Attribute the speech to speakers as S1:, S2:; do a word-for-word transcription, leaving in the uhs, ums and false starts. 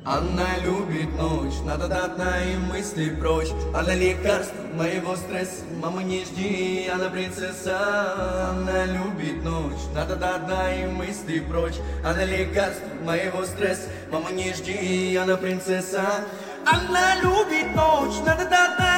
S1: Она любит ночь, надо дать и мысли прочь. Она лекарство моего стресса, мама не жди, она принцесса. Она любит ночь, надо дать и мысли прочь. Она лекарство моего стресса, мама не жди, она принцесса. Она любит ночь, надо дать